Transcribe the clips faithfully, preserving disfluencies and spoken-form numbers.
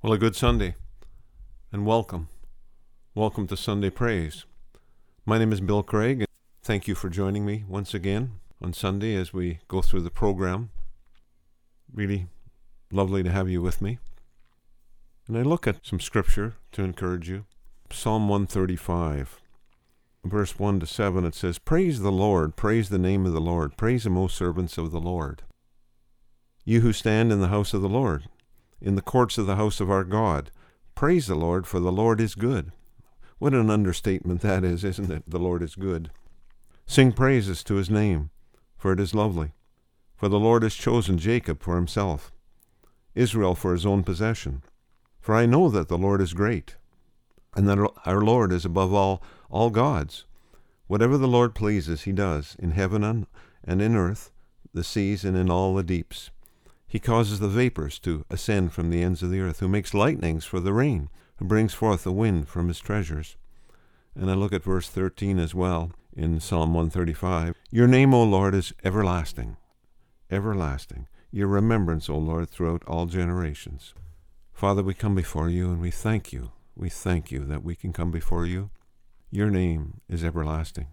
Well, a good Sunday, and welcome. Welcome to Sunday Praise. My name is Bill Craig, and thank you for joining me once again on Sunday as we go through the program. Really lovely to have you with me. And I look at some scripture to encourage you. Psalm one thirty-five, verse one to seven, it says, "Praise the Lord, praise the name of the Lord, praise him, O servants of the Lord. You who stand in the house of the Lord, in the courts of the house of our God, praise the Lord, for the Lord is good." What an understatement that is, isn't it? The Lord is good. "Sing praises to his name, for it is lovely. For the Lord has chosen Jacob for himself, Israel for his own possession. For I know that the Lord is great, and that our Lord is above all, all gods. Whatever the Lord pleases, he does, in heaven and in earth, the seas and in all the deeps. He causes the vapors to ascend from the ends of the earth, who makes lightnings for the rain, who brings forth the wind from his treasures." And I look at verse thirteen as well in Psalm one thirty-five. "Your name, O Lord, is everlasting, everlasting. Your remembrance, O Lord, throughout all generations." Father, we come before you and we thank you. We thank you that we can come before you. Your name is everlasting.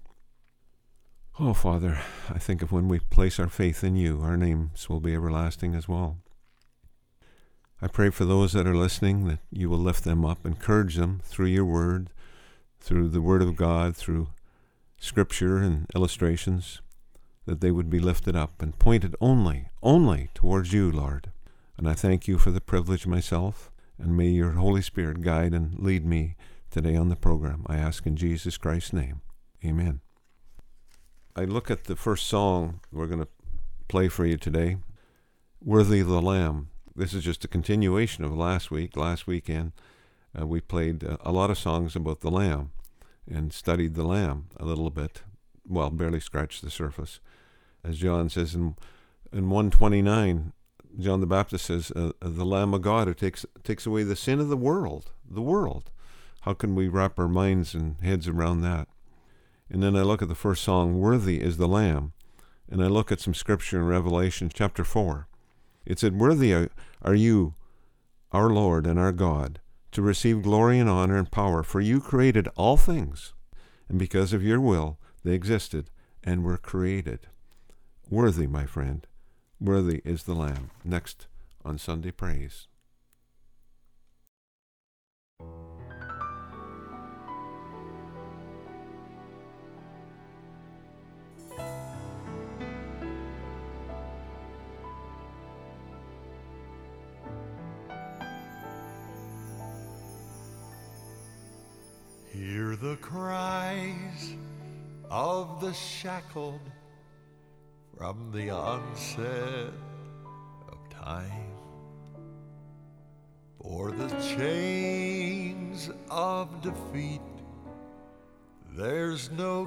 Oh, Father, I think of when we place our faith in you, our names will be everlasting as well. I pray for those that are listening that you will lift them up, encourage them through your word, through the word of God, through scripture and illustrations, that they would be lifted up and pointed only, only towards you, Lord. And I thank you for the privilege myself, and may your Holy Spirit guide and lead me today on the program. I ask in Jesus Christ's name. Amen. I look at the first song we're going to play for you today, "Worthy of the Lamb." This is just a continuation of last week. Last weekend, uh, we played uh, a lot of songs about the Lamb and studied the Lamb a little bit. Well, barely scratched the surface. As John says in, in one twenty-nine, John the Baptist says, uh, "The Lamb of God who takes takes away the sin of the world." The world. How can we wrap our minds and heads around that? And then I look at the first song, "Worthy is the Lamb," and I look at some scripture in Revelation chapter four. It said, "Worthy are you, our Lord and our God, to receive glory and honor and power, for you created all things, and because of your will they existed and were created." Worthy, my friend, worthy is the Lamb. Next on Sunday Praise. Hear the cries of the shackled from the onset of time, for the chains of defeat there's no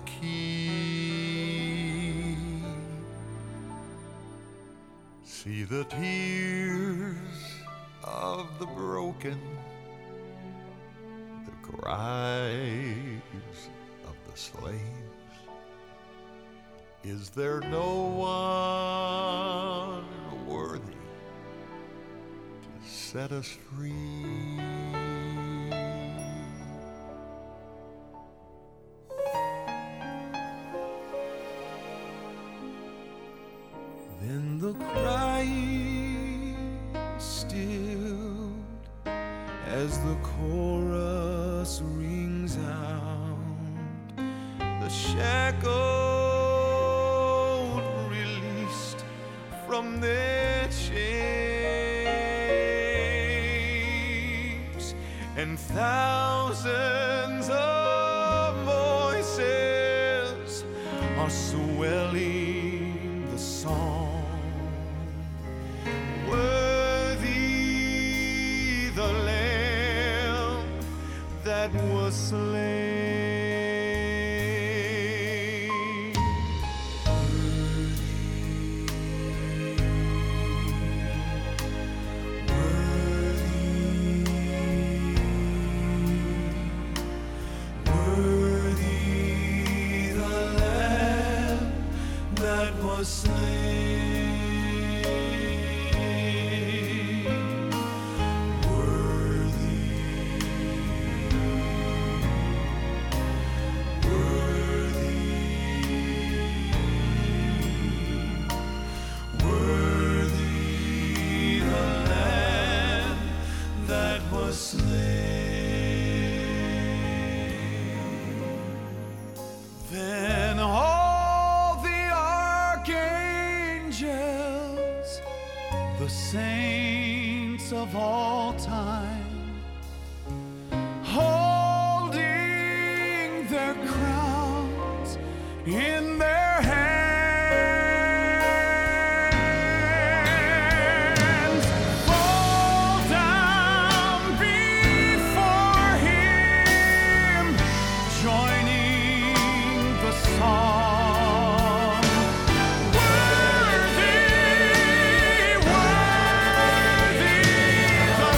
key. See the tears of the broken, cries of the slaves. Is there no one worthy to set us free? Then the crying stilled as the chorus rings out, the shackled released from their chains, and thousands of voices are swelling the song. Worthy the Lamb that was slain. Was slain. Worthy Then all the archangels, the saints of all time, holding their crowns in their hands, fall down before him, joining the song. Worthy, worthy the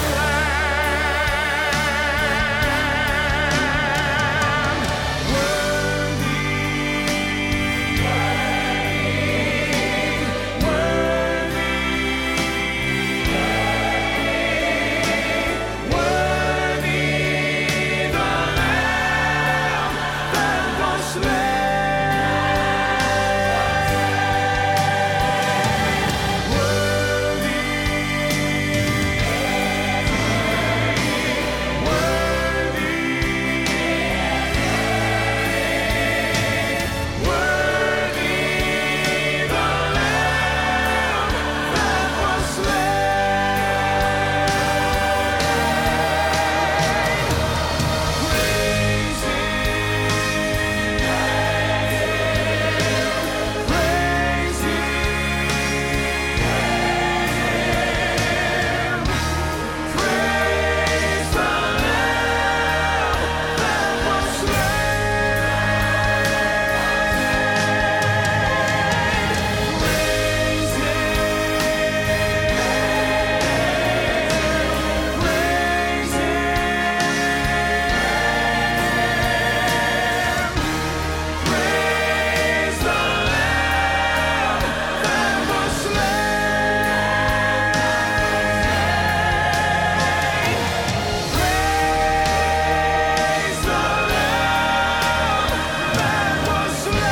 Lamb. Worthy, worthy the Lamb that was slain. Worthy, worthy the Lamb that was slain. Praise Him, praise Him, praise the Lamb that was slain. Praise Him, praise Him, praise the Lamb that was slain. Praise the Lamb that was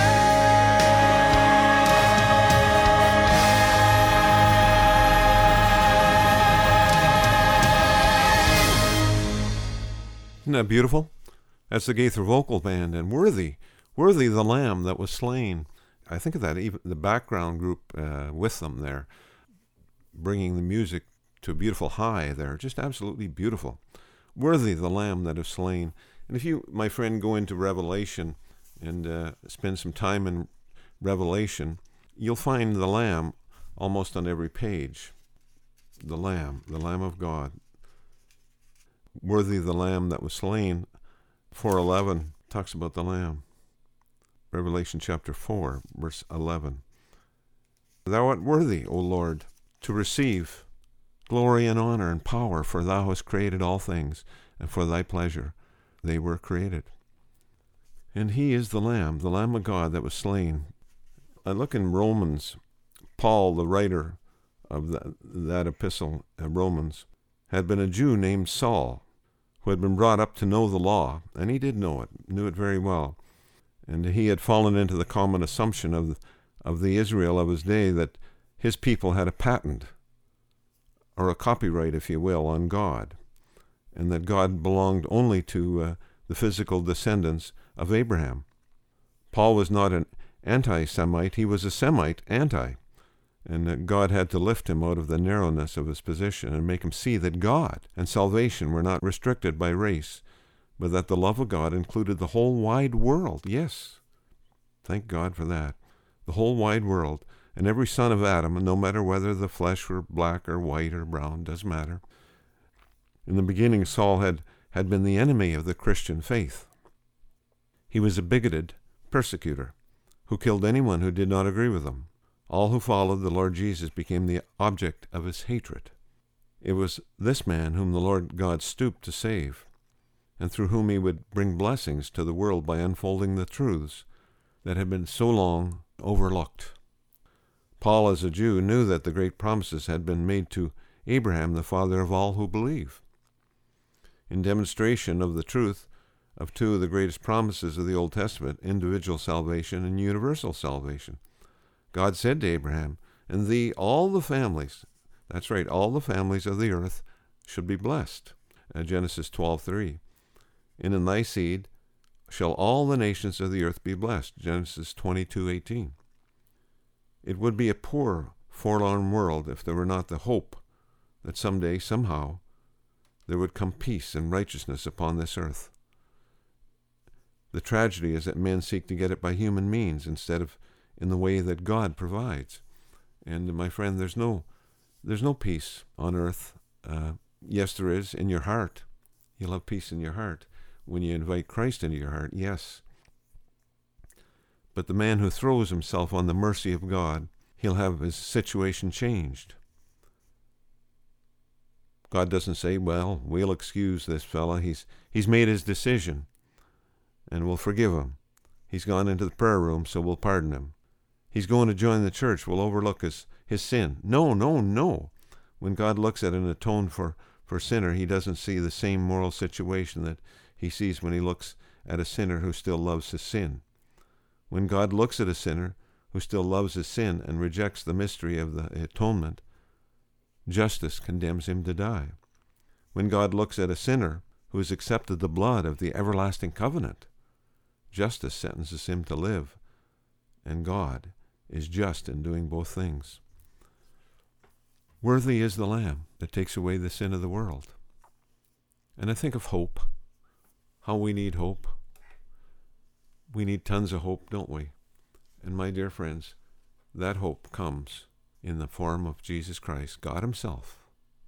Isn't that beautiful? That's the Gaither Vocal Band, and worthy, worthy the Lamb that was slain. I think of that, even the background group uh, with them there, bringing the music to a beautiful high there, just absolutely beautiful. Worthy the Lamb that is slain. And if you, my friend, go into Revelation and uh, spend some time in Revelation, you'll find the Lamb almost on every page. The Lamb, the Lamb of God. Worthy the Lamb that was slain. four eleven talks about the Lamb. Revelation chapter four, verse eleven. Thou art worthy, O Lord, to receive glory and honor and power, for thou hast created all things, and for thy pleasure they were created. And he is the Lamb, the Lamb of God that was slain. I look in Romans, Paul, the writer of that, that epistle, uh, Romans, had been a Jew named Saul, who had been brought up to know the law, and he did know it, knew it very well. And he had fallen into the common assumption of, of the Israel of his day that his people had a patent, or a copyright, if you will, on God, and that God belonged only to uh, the physical descendants of Abraham. Paul was not an anti-Semite, he was a Semite anti, and that God had to lift him out of the narrowness of his position and make him see that God and salvation were not restricted by race, but that the love of God included the whole wide world. Yes, thank God for that. The whole wide world, and every son of Adam, no matter whether the flesh were black or white or brown, doesn't matter. In the beginning, Saul had, had been the enemy of the Christian faith. He was a bigoted persecutor who killed anyone who did not agree with him. All who followed the Lord Jesus became the object of his hatred. It was this man whom the Lord God stooped to save, and through whom he would bring blessings to the world by unfolding the truths that had been so long overlooked. Paul, as a Jew, knew that the great promises had been made to Abraham, the father of all who believe. In demonstration of the truth of two of the greatest promises of the Old Testament, individual salvation and universal salvation, God said to Abraham, "In thee all the families," that's right, all the families of the earth should be blessed. uh, Genesis twelve three. And in thy seed shall all the nations of the earth be blessed, Genesis twenty-two eighteen. It would be a poor, forlorn world if there were not the hope that someday, somehow, there would come peace and righteousness upon this earth. The tragedy is that men seek to get it by human means instead of in the way that God provides. And my friend, there's no, there's no peace on earth. Uh, yes, there is in your heart. You'll have peace in your heart when you invite Christ into your heart, yes. But the man who throws himself on the mercy of God, he'll have his situation changed. God doesn't say, well, we'll excuse this fella. He's, he's made his decision, and we'll forgive him. He's gone into the prayer room, so we'll pardon him. He's going to join the church, we'll overlook his, his sin. No, no, no. When God looks at an atoned for, for sinner, he doesn't see the same moral situation that he sees when he looks at a sinner who still loves his sin. When God looks at a sinner who still loves his sin and rejects the mystery of the atonement, justice condemns him to die. When God looks at a sinner who has accepted the blood of the everlasting covenant, justice sentences him to live, and God is just in doing both things. Worthy is the Lamb that takes away the sin of the world. And I think of hope, how we need hope. We need tons of hope, don't we? And my dear friends, that hope comes in the form of Jesus Christ, God himself.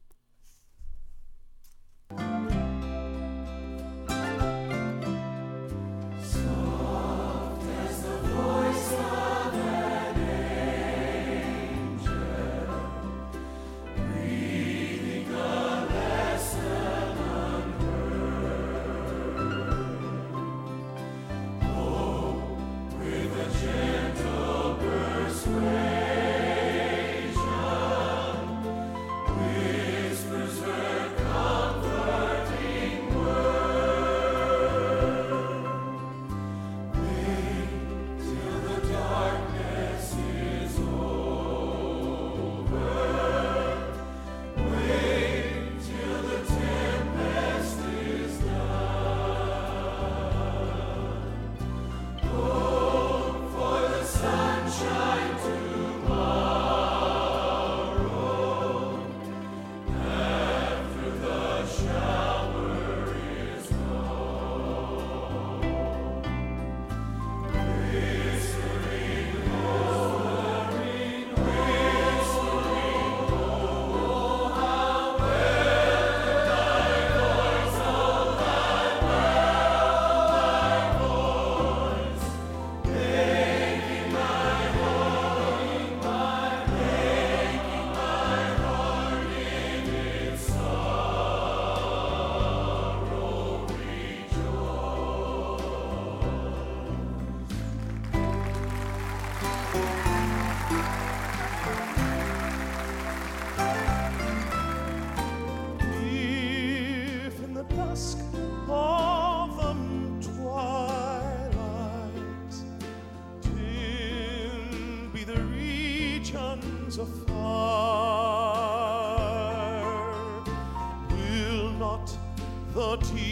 the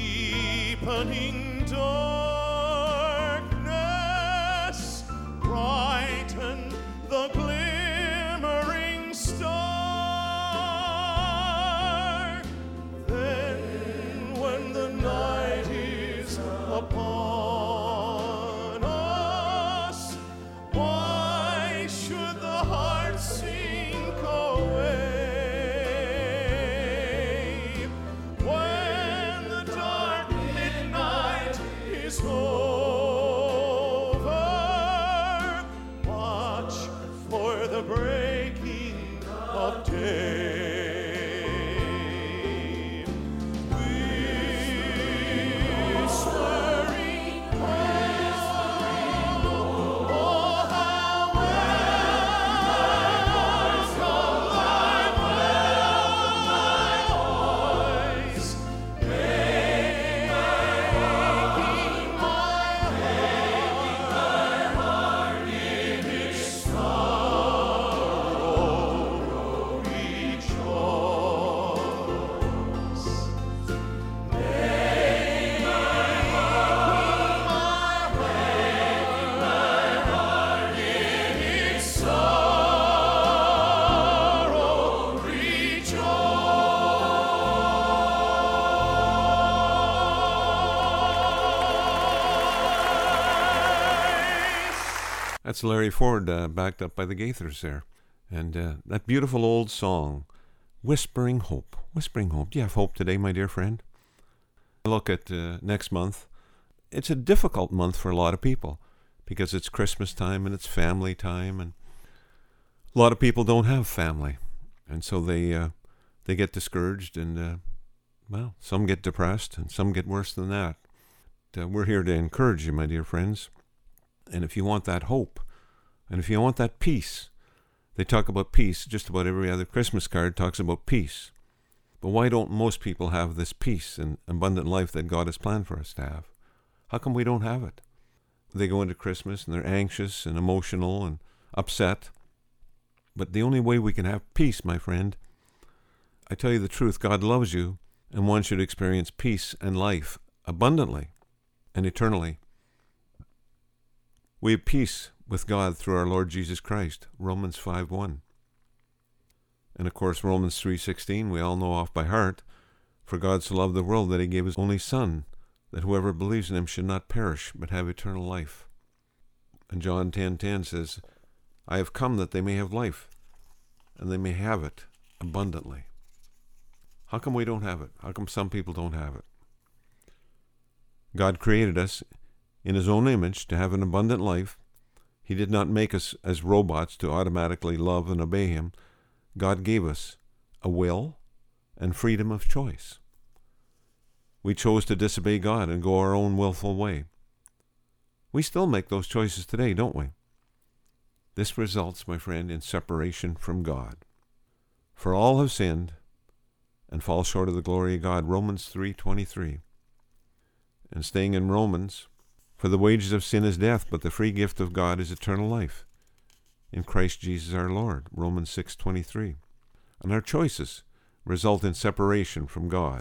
deepening darkness brighten the glimmering star. Then when the night is upon us, why should the heart sink away? When the dark midnight is over, That's Larry Ford, uh, backed up by the Gaithers there. And uh, that beautiful old song, Whispering Hope. Whispering Hope. Do you have hope today, my dear friend? Look at uh, next month. It's a difficult month for a lot of people because it's Christmas time and it's family time, and a lot of people don't have family, and so they uh, they get discouraged, and uh, well, some get depressed and some get worse than that. Uh, we're here to encourage you, my dear friends, and if you want that hope, and if you want that peace, they talk about peace. Just about every other Christmas card talks about peace. But why don't most people have this peace and abundant life that God has planned for us to have? How come we don't have it? They go into Christmas and they're anxious and emotional and upset. But the only way we can have peace, my friend, I tell you the truth, God loves you and wants you to experience peace and life abundantly and eternally. We have peace with God through our Lord Jesus Christ, Romans five one. And of course, Romans three sixteen, we all know off by heart, for God so loved the world that he gave his only Son, that whoever believes in him should not perish, but have eternal life. And John ten ten says, I have come that they may have life, and they may have it abundantly. How come we don't have it? How come some people don't have it? God created us in his own image to have an abundant life. He did not make us as robots to automatically love and obey him. God gave us a will and freedom of choice. We chose to disobey God and go our own willful way. We still make those choices today, don't we? This results, my friend, in separation from God. For all have sinned and fall short of the glory of God, Romans three twenty-three. And staying in Romans, for the wages of sin is death, but the free gift of God is eternal life in Christ Jesus our Lord, Romans six twenty-three. And our choices result in separation from God.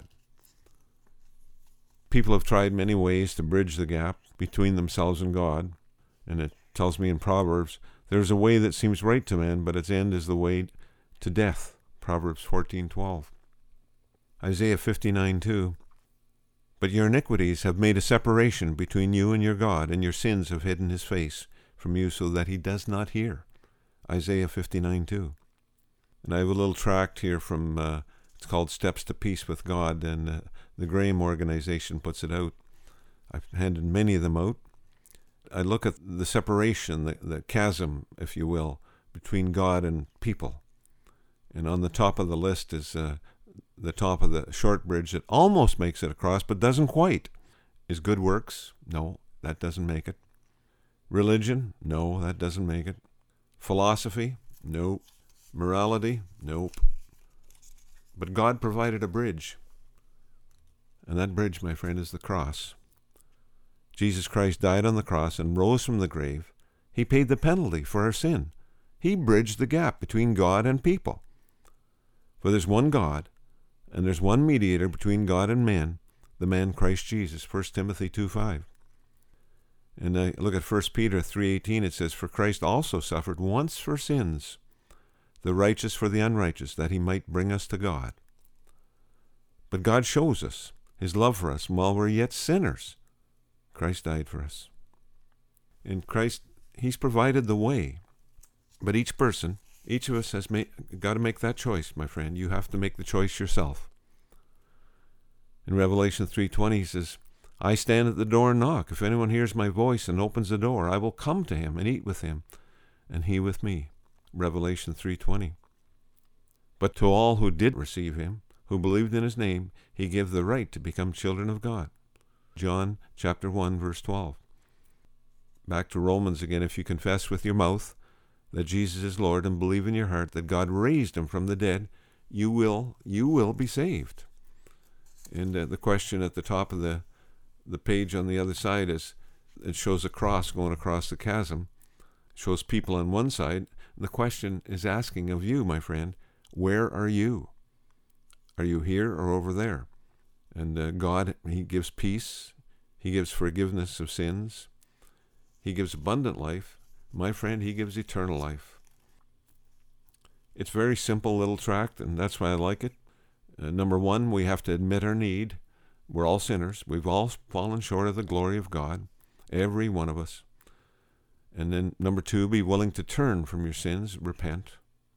People have tried many ways to bridge the gap between themselves and God, and it tells me in Proverbs, there's a way that seems right to man, but its end is the way to death, Proverbs fourteen twelve. Isaiah fifty-nine two, but your iniquities have made a separation between you and your God, and your sins have hidden his face from you so that he does not hear, Isaiah fifty-nine two. And I have a little tract here from, uh, it's called Steps to Peace with God, and uh, the Graham organization puts it out. I've handed many of them out. I look at the separation, the, the chasm, if you will, between God and people. And on the top of the list is uh, the top of the short bridge that almost makes it across, but doesn't quite. Is good works? No, that doesn't make it. Religion? No, that doesn't make it. Philosophy? Nope. Morality? Nope. But God provided a bridge. And that bridge, my friend, is the cross. Jesus Christ died on the cross and rose from the grave. He paid the penalty for our sin. He bridged the gap between God and people. For there's one God, and there's one mediator between God and man, the man Christ Jesus, First Timothy two five. And I look at First Peter three eighteen, it says, for Christ also suffered once for sins, the righteous for the unrighteous, that he might bring us to God. But God shows us his love for us while we're yet sinners. Christ died for us. In Christ, he's provided the way. But each person, each of us has made, got to make that choice, my friend. You have to make the choice yourself. In Revelation three twenty, he says, I stand at the door and knock. If anyone hears my voice and opens the door, I will come to him and eat with him, and he with me. Revelation three twenty. But to all who did receive him, who believed in his name, he gave the right to become children of God. John chapter one, verse twelve. Back to Romans again. If you confess with your mouth that Jesus is Lord and believe in your heart that God raised him from the dead, you will you will be saved. And uh, the question at the top of the, the page on the other side is, it shows a cross going across the chasm. It shows people on one side. The question is asking of you, my friend, where are you? Are you here or over there? And uh, God, he gives peace. He gives forgiveness of sins. He gives abundant life. My friend, he gives eternal life. It's a very simple little tract, and that's why I like it. Uh, number one, we have to admit our need. We're all sinners. We've all fallen short of the glory of God, every one of us. And then number two, be willing to turn from your sins, repent.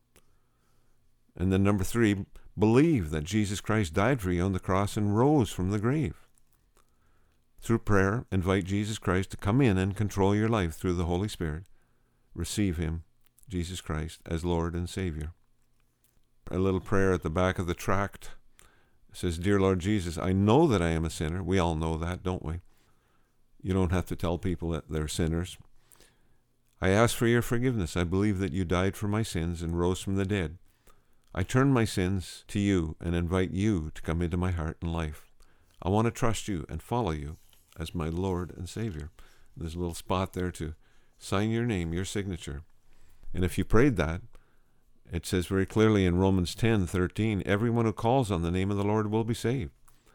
And then number three, believe that Jesus Christ died for you on the cross and rose from the grave. Through prayer, invite Jesus Christ to come in and control your life through the Holy Spirit. Receive him, Jesus Christ, as Lord and Savior. A little prayer at the back of the tract says, Dear Lord Jesus, I know that I am a sinner. We all know that, don't we? You don't have to tell people that they're sinners. I ask for your forgiveness. I believe that you died for my sins and rose from the dead. I turn my sins to you and invite you to come into my heart and life. I want to trust you and follow you as my Lord and Savior. There's a little spot there to sign your name, your signature. And if you prayed that, it says very clearly in Romans ten thirteen, everyone who calls on the name of the Lord will be saved.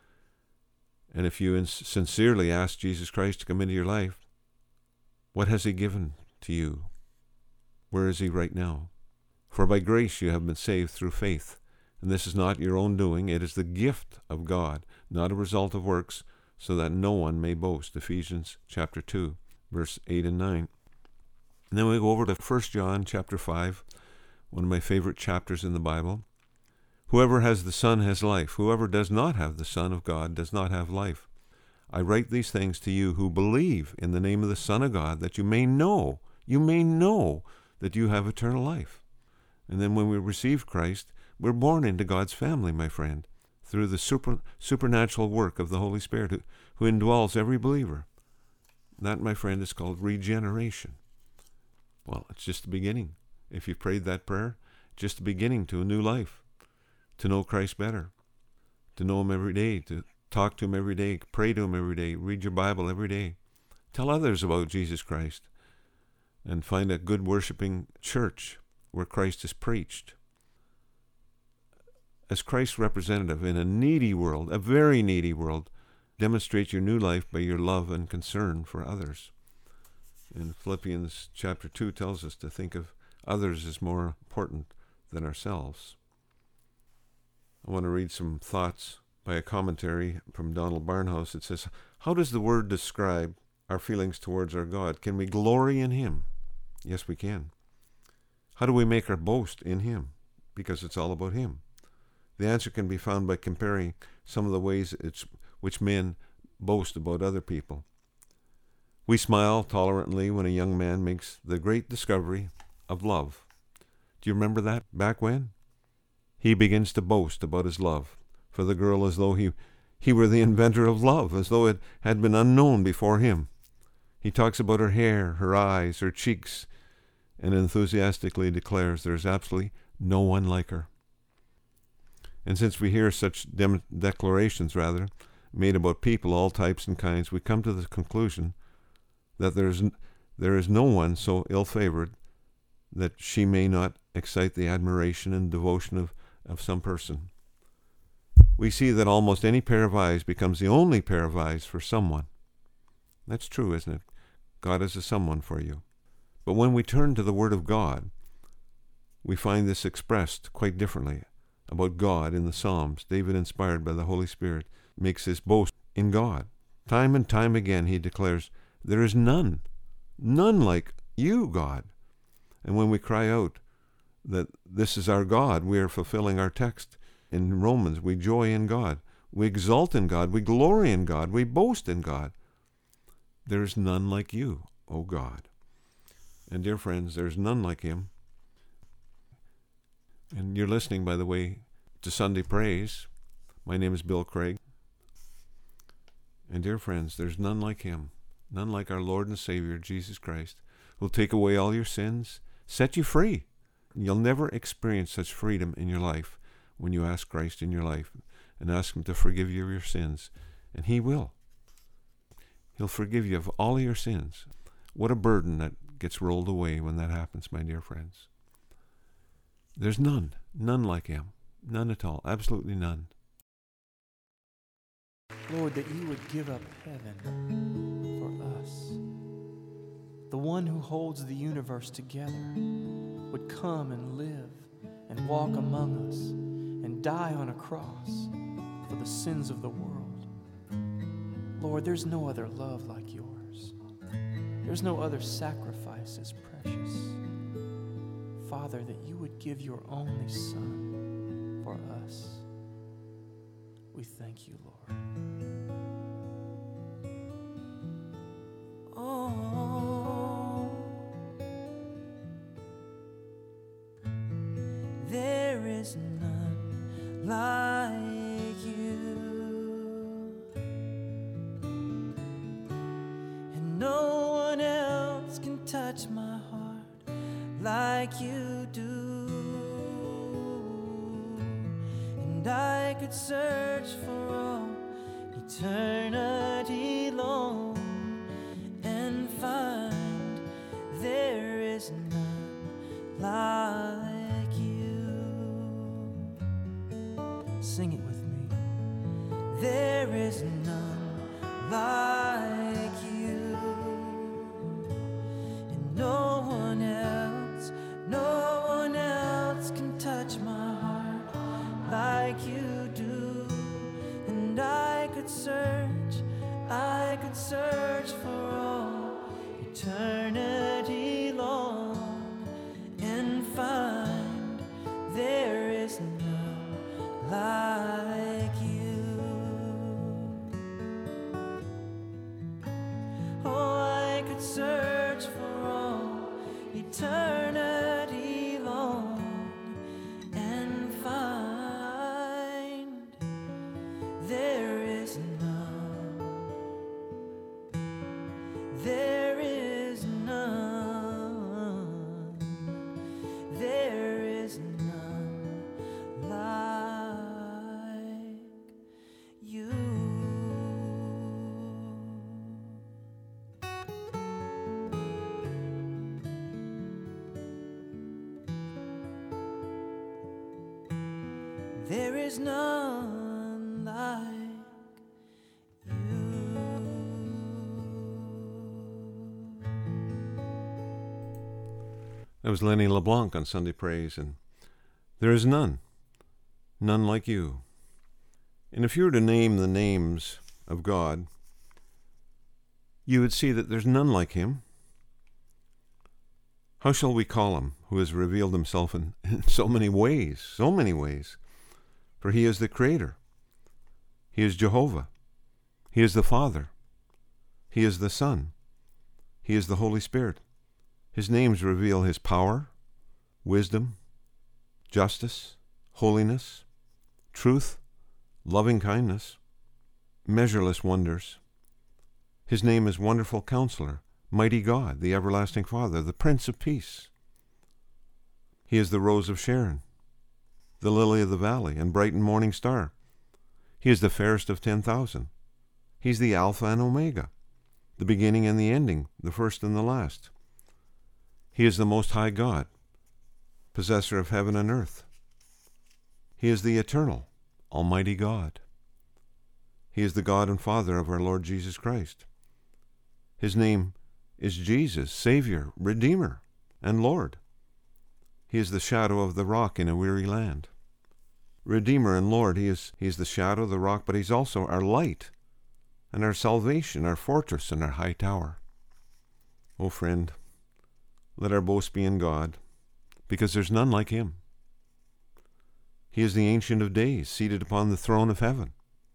And if you sincerely ask Jesus Christ to come into your life, what has he given to you? Where is he right now? For by grace you have been saved through faith. And this is not your own doing. It is the gift of God, not a result of works, so that no one may boast. Ephesians chapter two, verse eight and nine. And then we go over to First John chapter five, one of my favorite chapters in the Bible. Whoever has the Son has life. Whoever does not have the Son of God does not have life. I write these things to you who believe in the name of the Son of God, that you may know, you may know that you have eternal life. And then when we receive Christ, we're born into God's family, my friend, through the super, supernatural work of the Holy Spirit who, who indwells every believer. That, my friend, is called regeneration. Well, it's just the beginning. If you prayed that prayer, just the beginning to a new life, to know Christ better, to know him every day, to talk to him every day, pray to him every day, read your Bible every day. Tell others about Jesus Christ, and find a good worshiping church where Christ is preached. As Christ's representative in a needy world, a very needy world, demonstrate your new life by your love and concern for others. And Philippians chapter two tells us to think of others as more important than ourselves. I want to read some thoughts by a commentary from Donald Barnhouse. It says, how does the word describe our feelings towards our God? Can we glory in him? Yes, we can. How do we make our boast in him? Because it's all about him. The answer can be found by comparing some of the ways it's, which men boast about other people. We smile tolerantly when a young man makes the great discovery of love. Do you remember that back when? He begins to boast about his love for the girl as though he, he were the inventor of love, as though it had been unknown before him. He talks about her hair, her eyes, her cheeks, and enthusiastically declares there's absolutely no one like her. And since we hear such dem- declarations, rather, made about people, all types and kinds, we come to the conclusion that there is, n- there is no one so ill-favored that she may not excite the admiration and devotion of, of some person. We see that almost any pair of eyes becomes the only pair of eyes for someone. That's true, isn't it? God is a someone for you. But when we turn to the Word of God, we find this expressed quite differently. About God in the Psalms, David, inspired by the Holy Spirit, makes his boast in God. Time and time again he declares, there is none, none like you, God. And when we cry out that this is our God, we are fulfilling our text in Romans. We joy in God. We exult in God. We glory in God. We boast in God. There is none like you, O God. And dear friends, there's none like him. And you're listening, by the way, to Sunday Praise. My name is Bill Craig. And dear friends, there's none like him, none like our Lord and Savior, Jesus Christ, who'll take away all your sins, set you free. You'll never experience such freedom in your life when you ask Christ in your life and ask him to forgive you of your sins. And he will. He'll forgive you of all of your sins. What a burden that gets rolled away when that happens, my dear friends. There's none, none like him, none at all, absolutely none. Lord, that you would give up heaven for us. The one who holds the universe together would come and live and walk among us and die on a cross for the sins of the world. Lord, there's no other love like yours. There's no other sacrifice as precious. Father, that you would give your only Son for us. We thank you, Lord. Oh, there is none like you, and no one else can touch my heart like you do. And I could search for all eternity long and find there is none like you. Sing it with me. There is none like you, and no one else, no one else can touch my heart like you do. And I could search, I could search for all eternity long and find there is none like you. Oh, I could search for all eternity long and find there is none. There is none. There is none like you. There is none like you. That was Lenny LeBlanc on Sunday Praise, and there is none, none like you. And if you were to name the names of God, you would see that there's none like him. How shall we call him, who has revealed himself in, in so many ways, so many ways? For he is the Creator. He is Jehovah. He is the Father. He is the Son. He is the Holy Spirit. His names reveal his power, wisdom, justice, holiness, truth, loving kindness, measureless wonders. His name is Wonderful Counselor, Mighty God, the Everlasting Father, the Prince of Peace. He is the Rose of Sharon, the Lily of the Valley, and bright and morning star. He is the fairest of ten thousand. He's the Alpha and Omega, the beginning and the ending, the first and the last. He is the Most High God, possessor of heaven and earth. He is the eternal, almighty God. He is the God and Father of our Lord Jesus Christ. His name is Jesus, Savior, Redeemer, and Lord. He is the shadow of the rock in a weary land. Redeemer and Lord, he is, he is the shadow, the rock, but he's also our light and our salvation, our fortress and our high tower. Oh, friend, let our boast be in God, because there's none like him. He is the Ancient of Days, seated upon the throne of heaven.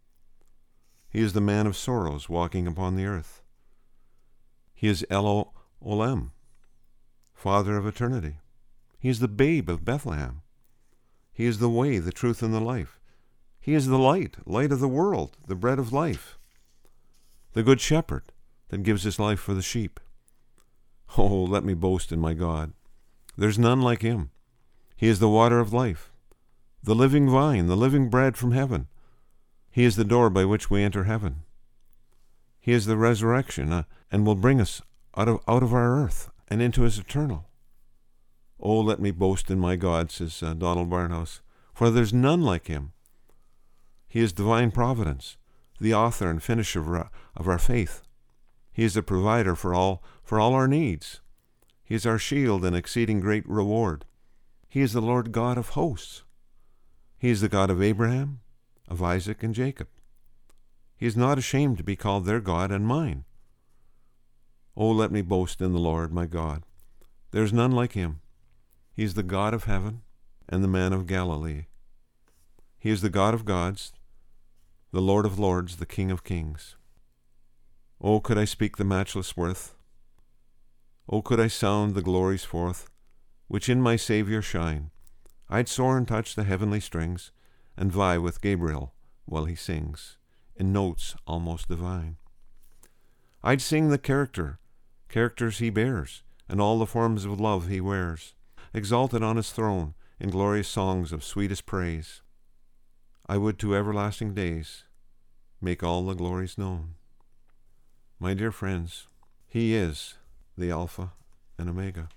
He is the Man of Sorrows, walking upon the earth. He is Elo Olem, Father of eternity. He is the Babe of Bethlehem. He is the way, the truth, and the life. He is the light, light of the world, the bread of life, the Good Shepherd that gives his life for the sheep. Oh, let me boast in my God. There's none like him. He is the water of life, the living vine, the living bread from heaven. He is the door by which we enter heaven. He is the resurrection uh, and will bring us out of, out of our earth and into his eternal. Oh, let me boast in my God, says uh, Donald Barnhouse, for there's none like him. He is divine providence, the author and finisher of our, of our faith. He is the provider for all, for all our needs. He is our shield and exceeding great reward. He is the Lord God of hosts. He is the God of Abraham, of Isaac, and Jacob. He is not ashamed to be called their God and mine. Oh, let me boast in the Lord my God. There's none like him. He is the God of heaven and the man of Galilee. He is the God of gods, the Lord of lords, the King of kings. Oh, could I speak the matchless worth? Oh, could I sound the glories forth, which in my Saviour shine, I'd soar and touch the heavenly strings, and vie with Gabriel while he sings, in notes almost divine. I'd sing the character, characters he bears, and all the forms of love he wears, exalted on his throne in glorious songs of sweetest praise. I would to everlasting days make all the glories known. My dear friends, he is the Alpha and Omega.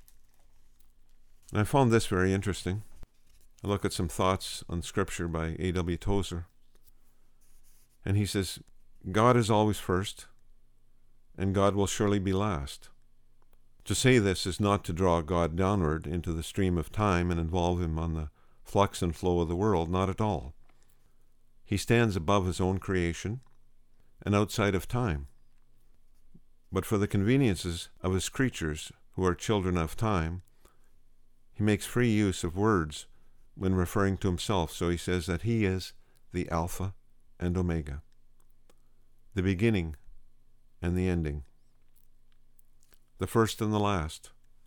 And I found this very interesting. I look at some thoughts on Scripture by A W Tozer. And he says, God is always first, and God will surely be last. To say this is not to draw God downward into the stream of time and involve him on the flux and flow of the world, not at all. He stands above his own creation and outside of time. But for the conveniences of his creatures who are children of time, he makes free use of words when referring to himself. So he says that he is the Alpha and Omega, the beginning and the ending, the first and the last.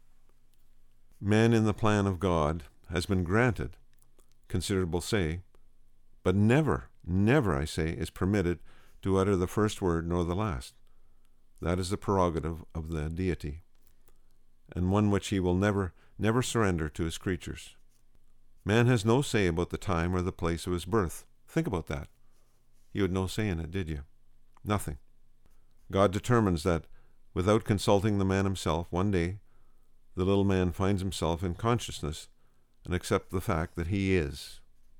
Man in the plan of God has been granted considerable say, but never, never, I say, is permitted to utter the first word nor the last. That is the prerogative of the deity, and one which he will never, never surrender to his creatures. Man has no say about the time or the place of his birth. Think about that. You had no say in it, did you? Nothing. God determines that, without consulting the man himself, one day the little man finds himself in consciousness and accepts the fact that he is.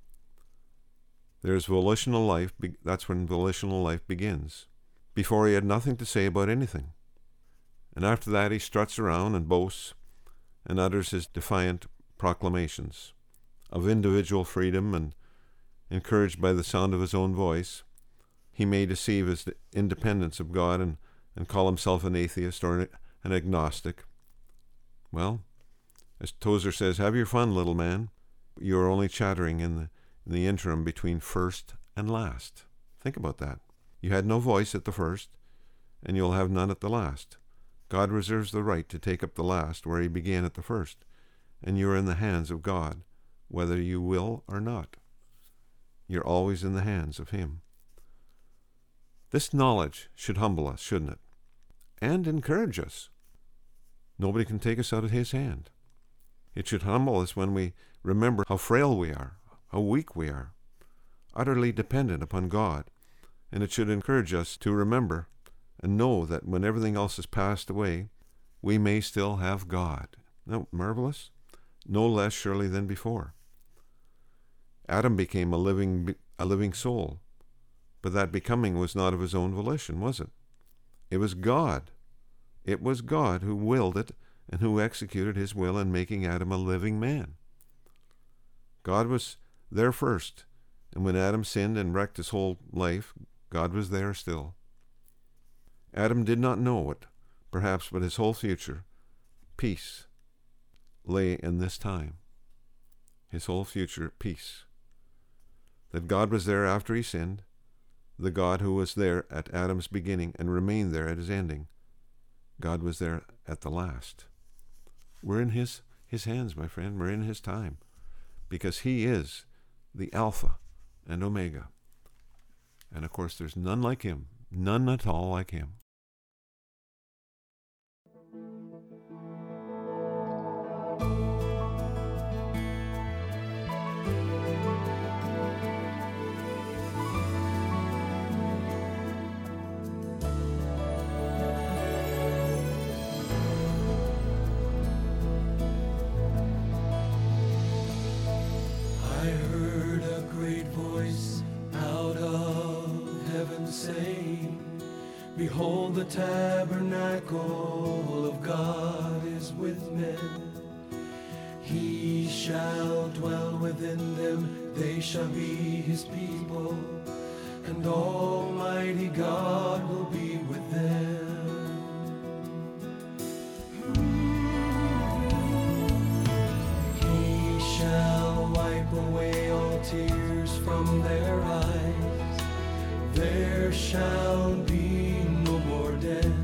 There's volitional life. That's when volitional life begins. Before he had nothing to say about anything. And after that he struts around and boasts and utters his defiant proclamations of individual freedom, and encouraged by the sound of his own voice, he may deceive his independence of God and, and call himself an atheist or an, an agnostic. Well, as Tozer says, have your fun, little man. You are only chattering in the, in the interim between first and last. Think about that. You had no voice at the first, and you'll have none at the last. God reserves the right to take up the last where he began at the first, and you are in the hands of God, whether you will or not. You're always in the hands of him. This knowledge should humble us, shouldn't it? And encourage us. Nobody can take us out of his hand. It should humble us when we remember how frail we are, how weak we are, utterly dependent upon God. And it should encourage us to remember and know that when everything else has passed away, we may still have God. Isn't that marvelous? No less surely than before. Adam became a living, a living soul, but that becoming was not of his own volition, was it? It was God. It was God who willed it and who executed his will in making Adam a living man. God was there first, and when Adam sinned and wrecked his whole life, God was there still. Adam did not know it, perhaps, but his whole future, peace, lay in this time. His whole future, peace. That God was there after he sinned, the God who was there at Adam's beginning and remained there at his ending. God was there at the last. We're in his, his hands, my friend. We're in his time, because he is the Alpha and Omega. And of course, there's none like him, none at all like him. I heard a great voice out of heaven saying, behold, the tabernacle of God is with men. He shall dwell within them, they shall be his people, and Almighty God will be with them. shall be no more death,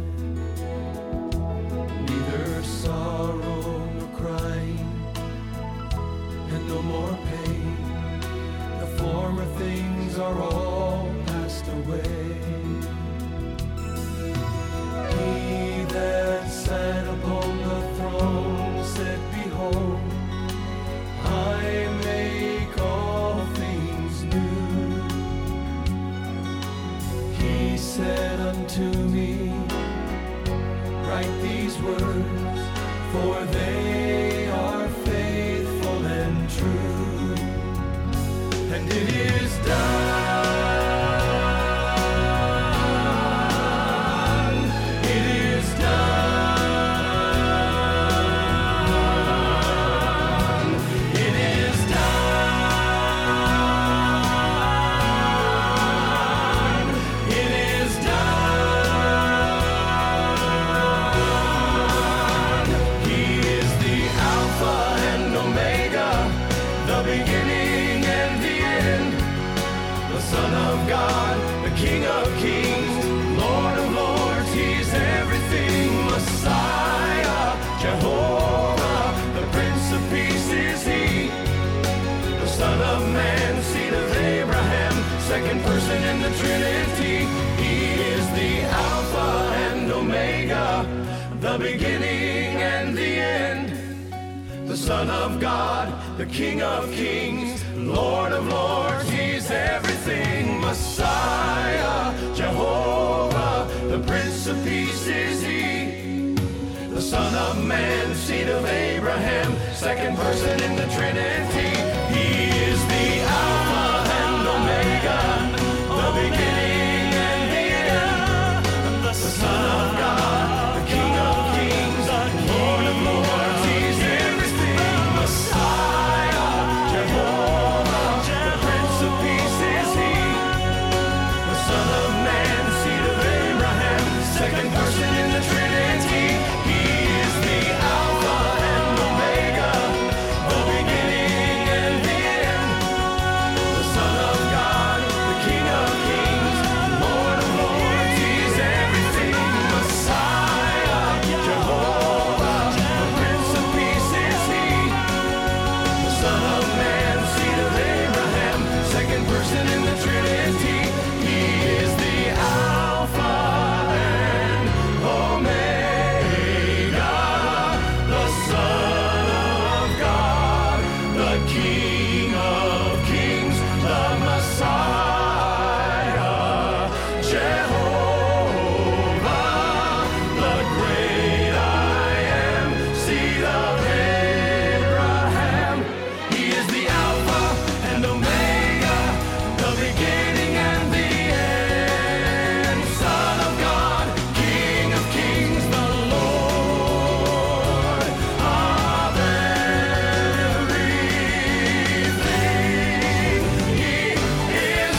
neither sorrow nor crying, and no more pain. The former things are all passed away. He that sat upon the throne said, Behold, I make all things new. He said unto me, Write these words, for they are faithful and true. And it is done. Second person in the Trinity. He is the Alpha and Omega, the beginning and the end. The Son of God, the King of Kings, Lord of Lords. He's everything. Messiah, Jehovah, the Prince of Peace is He. The Son of Man, seed of Abraham, second person in the Trinity. He is the Alpha and Omega, the beginning and the end. The Son of God, the King of Kings, Lord of Lords. He's everything. Messiah, Jehovah, the Prince of Peace is He. The Son of Man, seed of Abraham, second person in the Trinity. He is the Alpha and Omega, the beginning and the end. The Son of God, the King of Kings, Lord of Lords. He's everything. Messiah, Jehovah, the Prince of Peace is He. The Son of Man, seed of Abraham, second person in the Trinity. He is the Alpha and Omega, the Son of God, the King of Kings, the Messiah, Jehovah, the great I am, seed of Abraham. He is the Alpha and Omega, the beginning and the end. Son of God, King of Kings, the Lord of everything. He is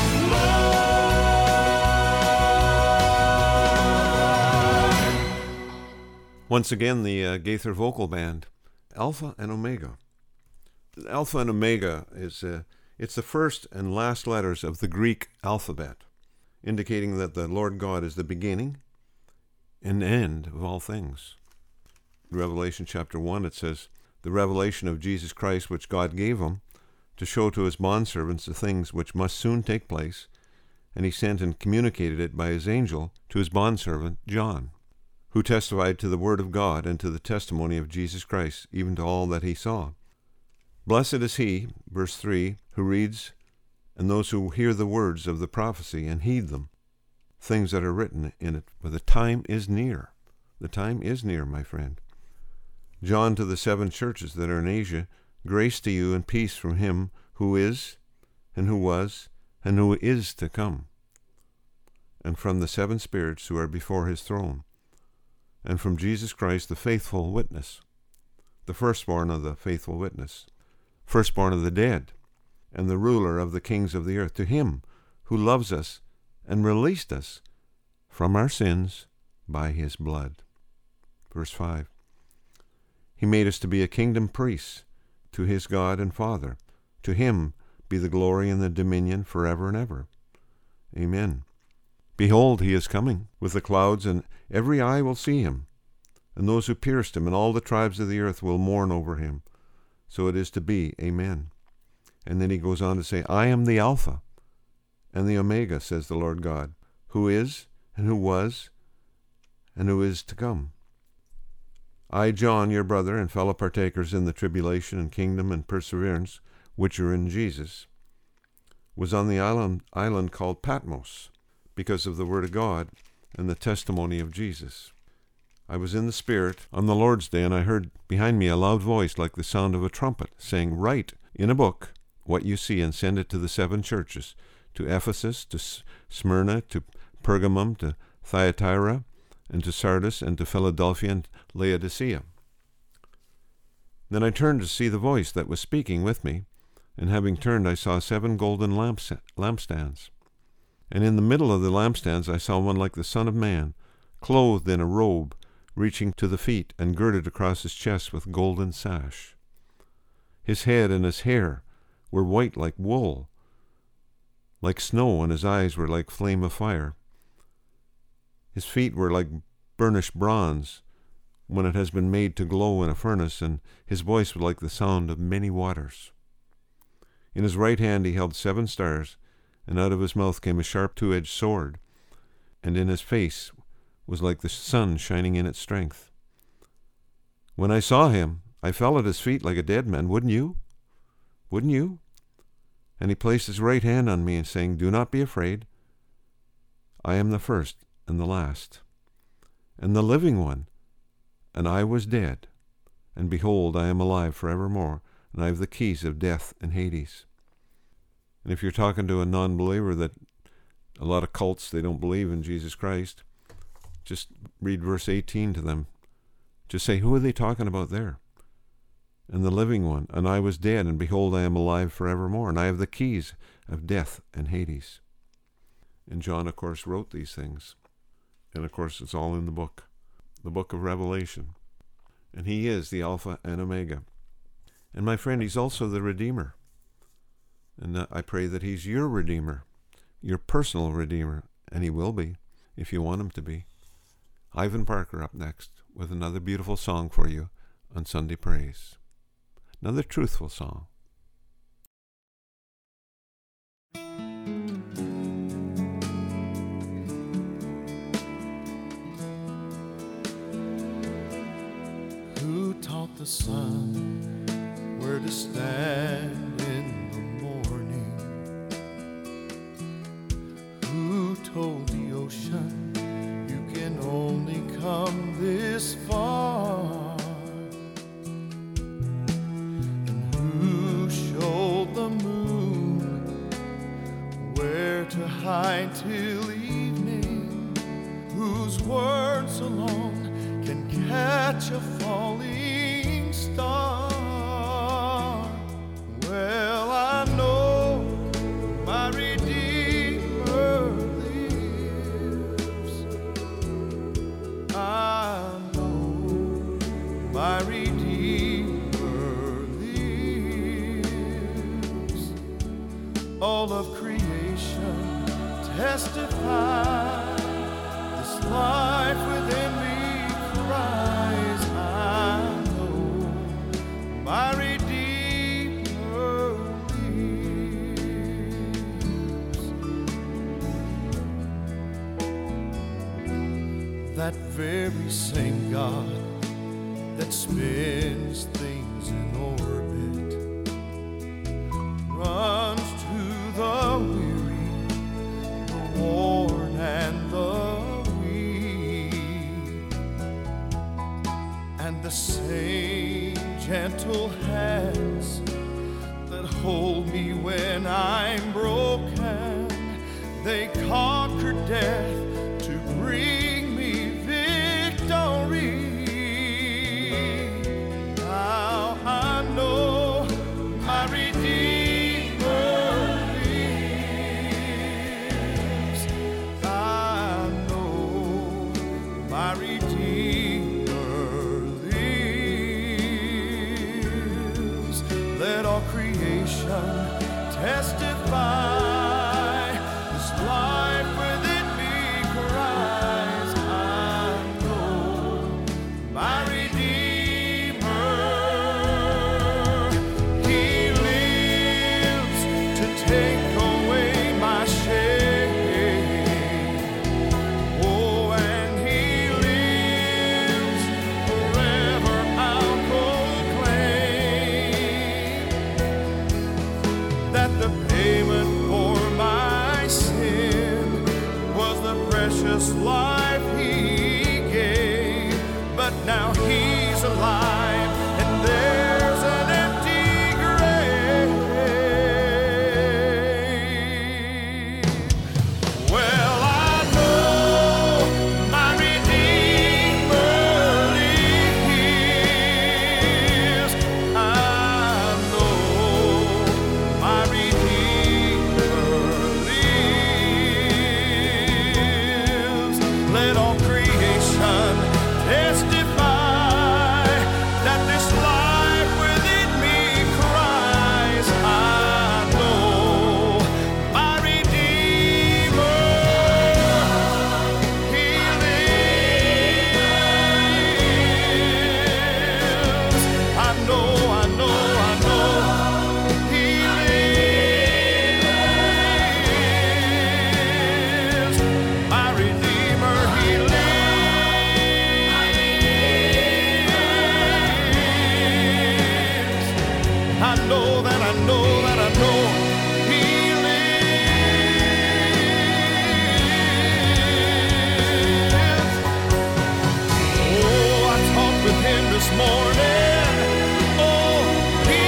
Lord. Once again, the uh, Gaither Vocal Band, Alpha and Omega. Alpha and Omega is uh, it's the first and last letters of the Greek alphabet, indicating that the Lord God is the beginning and end of all things. In Revelation chapter one, it says, the revelation of Jesus Christ which God gave him to show to his bondservants the things which must soon take place, and he sent and communicated it by his angel to his bondservant John, who testified to the word of God and to the testimony of Jesus Christ, even to all that he saw. Blessed is he, verse three, who reads, and those who hear the words of the prophecy and heed them, things that are written in it, for the time is near. The time is near, my friend. John to the seven churches that are in Asia, grace to you and peace from him who is, and who was, and who is to come, and from the seven spirits who are before his throne, and from Jesus Christ, the faithful witness, the firstborn of the faithful witness, firstborn of the dead, and the ruler of the kings of the earth, to him who loves us and released us from our sins by his blood. Verse five. He made us to be a kingdom priests to his God and Father. To him be the glory and the dominion forever and ever. Amen. Behold, he is coming with the clouds, and every eye will see him, and those who pierced him, and all the tribes of the earth will mourn over him. So it is to be. Amen. And then he goes on to say, I am the Alpha and the Omega, says the Lord God, who is, and who was, and who is to come. I, John, your brother, and fellow partakers in the tribulation and kingdom and perseverance, which are in Jesus, was on the island, island called Patmos, because of the word of God and the testimony of Jesus. I was in the Spirit on the Lord's day, and I heard behind me a loud voice like the sound of a trumpet, saying, Write in a book what you see, and send it to the seven churches, to Ephesus, to Smyrna, to Pergamum, to Thyatira, and to Sardis, and to Philadelphia, and Laodicea. Then I turned to see the voice that was speaking with me, and having turned I saw seven golden lamps, lampstands. And in the middle of the lampstands I saw one like the Son of Man, clothed in a robe, reaching to the feet, and girded across his chest with golden sash. His head and his hair were white like wool, like snow, and his eyes were like flame of fire. His feet were like burnished bronze, when it has been made to glow in a furnace, and his voice was like the sound of many waters. In his right hand he held seven stars, and out of his mouth came a sharp two-edged sword, and in his face was like the sun shining in its strength. When I saw him, I fell at his feet like a dead man. Wouldn't you? Wouldn't you? And he placed his right hand on me, and saying, Do not be afraid. I am the first and the last, and the living one. And I was dead, and behold, I am alive forevermore, and I have the keys of death and Hades. And if you're talking to a non-believer, that a lot of cults, they don't believe in Jesus Christ, just read verse eighteen to them. Just say, who are they talking about there? And the living one. And I was dead, and behold, I am alive forevermore, and I have the keys of death and Hades. And John, of course, wrote these things. And, of course, it's all in the book, the book of Revelation. And he is the Alpha and Omega. And my friend, he's also the Redeemer. And uh, I pray that he's your Redeemer, your personal Redeemer, and he will be, if you want him to be. Ivan Parker up next with another beautiful song for you on Sunday Praise. Another truthful song. Who taught the sun where to stand in the morning? Who told the ocean you can only come this far? And who showed the moon where to hide till evening? Whose words alone can catch a falling star? Well, I know my Redeemer lives. I know my Redeemer lives. All of creation testifies, this life within me cries, I know my Redeemer lives. That very same God that spins things in orbit runs to the weary, the worn, and the weak. And the same gentle hands that hold me when I'm broken, they conquer death to bring me victory. Now I know my Redeemer lives. I know my Redeemer lives. Let all creation testify, this life within me precious life he gave, but now he's alive and there's an empty grave. Well, I know my Redeemer lives. I know my Redeemer lives. Let all creation testify that this life within me cries. I know my Redeemer, he lives. I know, I know, I know, he lives. My Redeemer, he lives. I know that I know that I know he lives. Oh, I talked with him this morning. Oh, he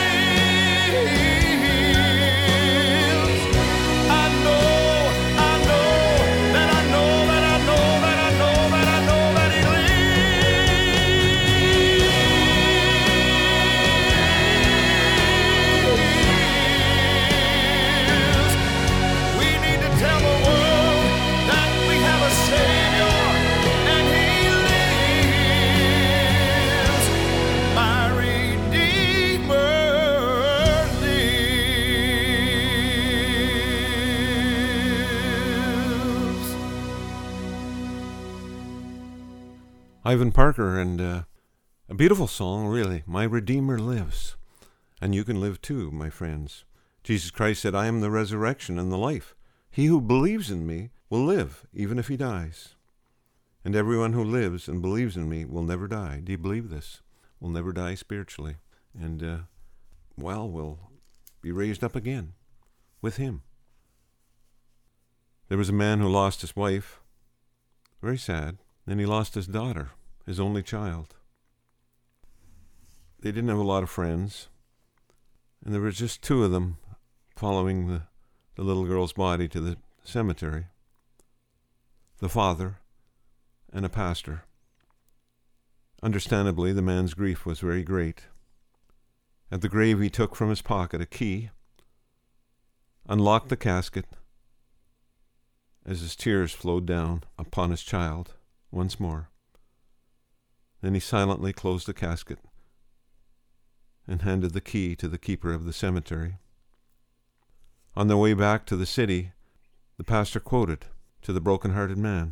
lives. I know, I know that I know that I know that I know that I know that he lives. We need to tell the world that we have a Savior and he lives. My Redeemer lives. Ivan Parker, and uh, a beautiful song, really. My Redeemer lives. And you can live too, my friends. Jesus Christ said, I am the resurrection and the life. He who believes in me will live, even if he dies. And everyone who lives and believes in me will never die. Do you believe this? Will never die spiritually. And, uh, well, will be raised up again with him. There was a man who lost his wife. Very sad. Then he lost his daughter, his only child. They didn't have a lot of friends. And there were just two of them following the, the little girl's body to the cemetery. The father and a pastor. Understandably, the man's grief was very great. At the grave, he took from his pocket a key, unlocked the casket as his tears flowed down upon his child once more. Then he silently closed the casket and handed the key to the keeper of the cemetery. On their way back to the city, the pastor quoted to the broken-hearted man,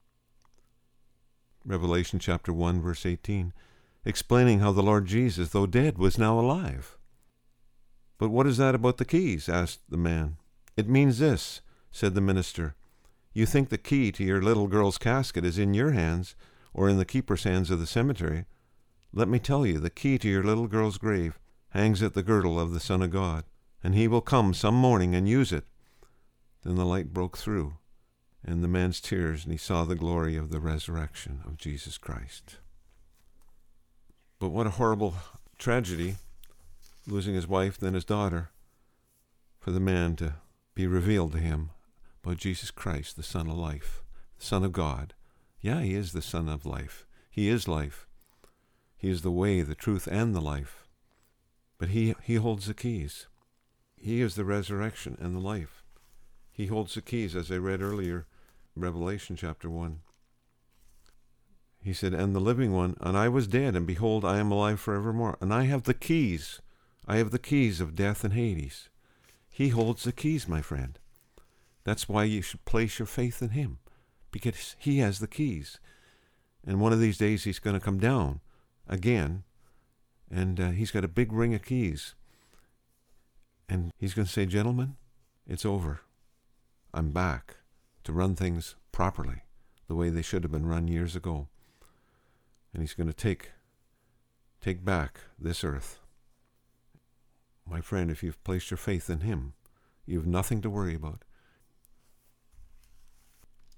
Revelation chapter one, verse eighteen, explaining how the Lord Jesus, though dead, was now alive. But what is that about the keys? Asked the man. It means this, said the minister. You think the key to your little girl's casket is in your hands or in the keeper's hands of the cemetery. Let me tell you, the key to your little girl's grave hangs at the girdle of the Son of God, and he will come some morning and use it. Then the light broke through, and the man's tears, and he saw the glory of the resurrection of Jesus Christ. But what a horrible tragedy, losing his wife, then his daughter, for the man to be revealed to him about Jesus Christ, the Son of life, the Son of God. Yeah, he is the Son of life. He is life. He is the way, the truth, and the life. But he, he holds the keys. He is the resurrection and the life. He holds the keys, as I read earlier, Revelation chapter one. He said, and the living one, and I was dead, and behold, I am alive forevermore. And I have the keys. I have the keys of death and Hades. He holds the keys, my friend. That's why you should place your faith in him, because he has the keys. And one of these days he's going to come down again, and uh, he's got a big ring of keys. And he's going to say, gentlemen, it's over. I'm back to run things properly, the way they should have been run years ago. And he's going to take, take back this earth. My friend, if you've placed your faith in him, you have nothing to worry about.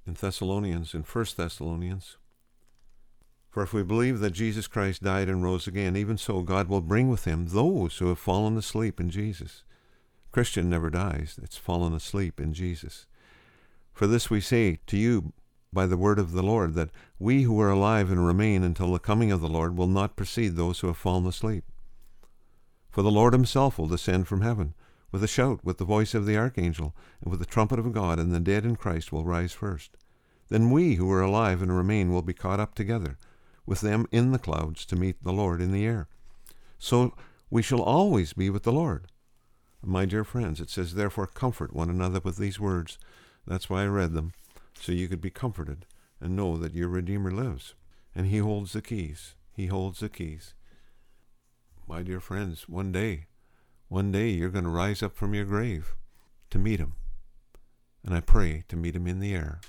in Thessalonians, in First Thessalonians. For if we believe that Jesus Christ died and rose again, even so God will bring with him those who have fallen asleep in Jesus. Christian never dies. It's fallen asleep in Jesus. For this we say to you by the word of the Lord, that we who are alive and remain until the coming of the Lord will not precede those who have fallen asleep. For the Lord himself will descend from heaven with a shout, with the voice of the archangel, and with the trumpet of God, and the dead in Christ will rise first. Then we who are alive and remain will be caught up together with them in the clouds to meet the Lord in the air. So we shall always be with the Lord. My dear friends, it says, therefore comfort one another with these words. That's why I read them, so you could be comforted and know that your Redeemer lives. And he holds the keys. He holds the keys. My dear friends, one day, one day you're going to rise up from your grave to meet him. And I pray to meet him in the air.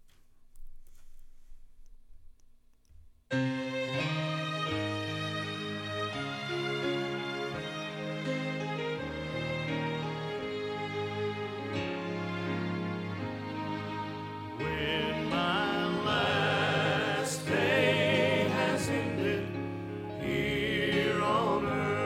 When my last day has ended here on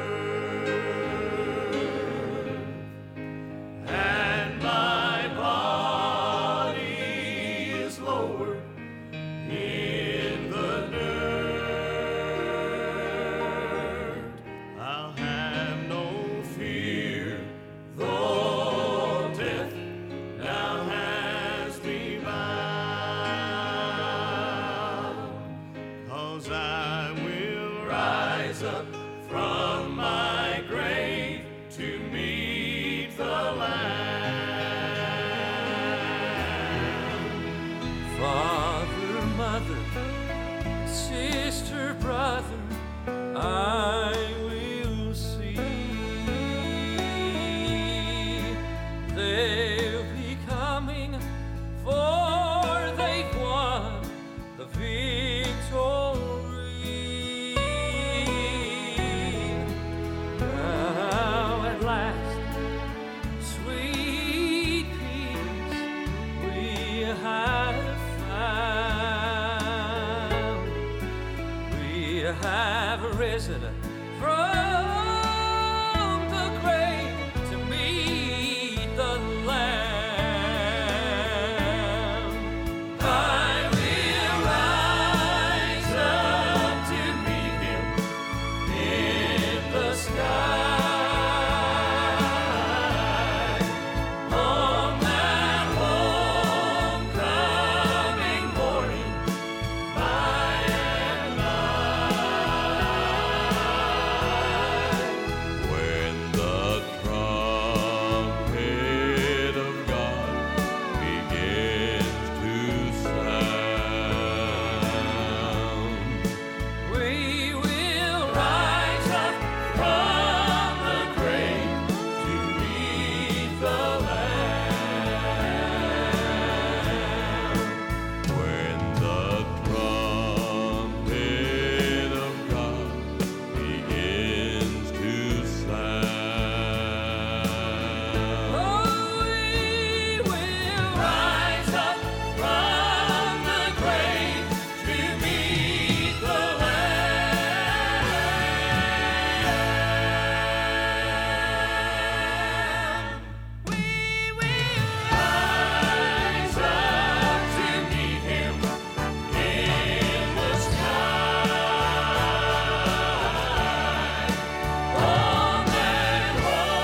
earth, and my body is lowered in the dirt, I'll have no fear, though death now has me bound, 'cause I will rise up from my grave to meet the Lamb. Father, mother, sister, brother, I will see. They'll be coming, for they've won the victory. Now at last, sweet peace we have found. We have risen from the grave to meet the Lamb. I will rise up to meet him in the sky. On that homecoming morning, by and by, when the trumpet of God begins to sound, we will rise up from the grave to meet the Lamb. When the trumpet of God begins to sound, oh, we will rise up from the grave to meet the Lamb. We will rise up to meet him in the sky. On that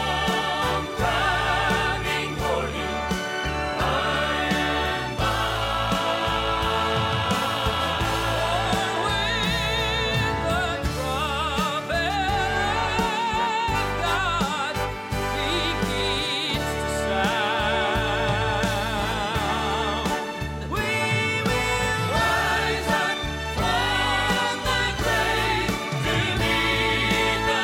homecoming morning, by and by, when the trumpet of God begins to sound, we will rise up from the grave to meet the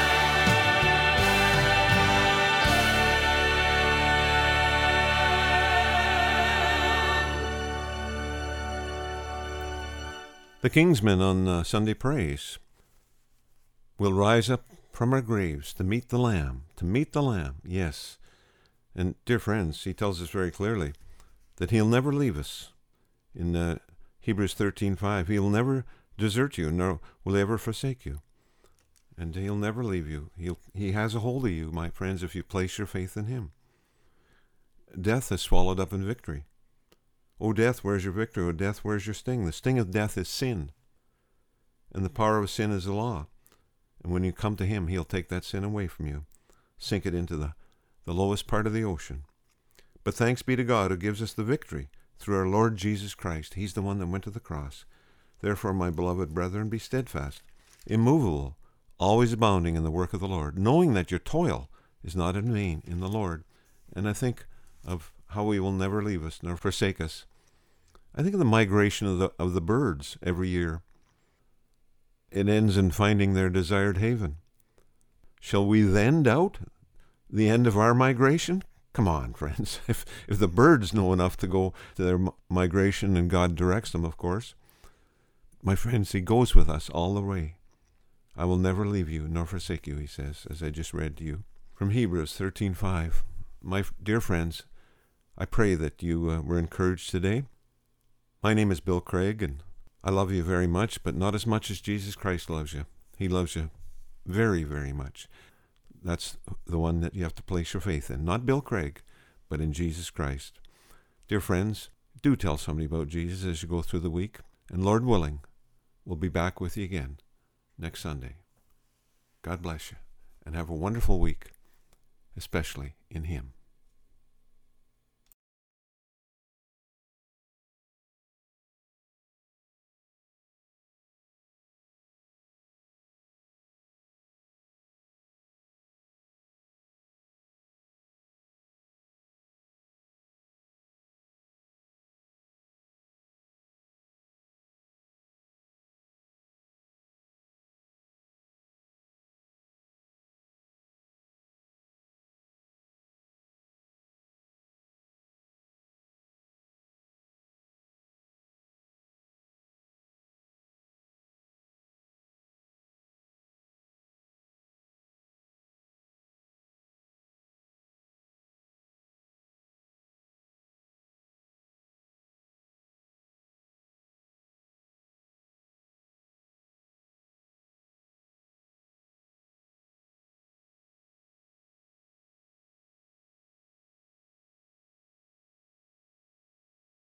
Lamb. The Kingsmen on uh, Sunday Praise will rise up from our graves to meet the Lamb, to meet the Lamb, yes. And dear friends, he tells us very clearly that he'll never leave us in uh, Hebrews thirteen five. He'll never desert you, nor will he ever forsake you. And he'll never leave you. He'll, he has a hold of you, my friends, if you place your faith in him. Death is swallowed up in victory. O death, where's your victory? O death, where's your sting? The sting of death is sin. And the power of sin is the law. And when you come to him, he'll take that sin away from you, sink it into the, the lowest part of the ocean. But thanks be to God who gives us the victory through our Lord Jesus Christ. He's the one that went to the cross. Therefore, my beloved brethren, be steadfast, immovable, always abounding in the work of the Lord, knowing that your toil is not in vain in the Lord. And I think of how he will never leave us nor forsake us. I think of the migration of the of the birds every year. It ends in finding their desired haven. Shall we then doubt the end of our migration? Come on, friends. If if the birds know enough to go to their migration, and God directs them, of course, my friends, he goes with us all the way. I will never leave you nor forsake you, he says, as I just read to you from Hebrews thirteen five. My dear friends, I pray that you uh, were encouraged today. My name is Bill Craig, and I love you very much, but not as much as Jesus Christ loves you. He loves you very, very much. That's the one that you have to place your faith in. Not Bill Craig, but in Jesus Christ. Dear friends, do tell somebody about Jesus as you go through the week. And Lord willing, we'll be back with you again next Sunday. God bless you, and have a wonderful week, especially in him.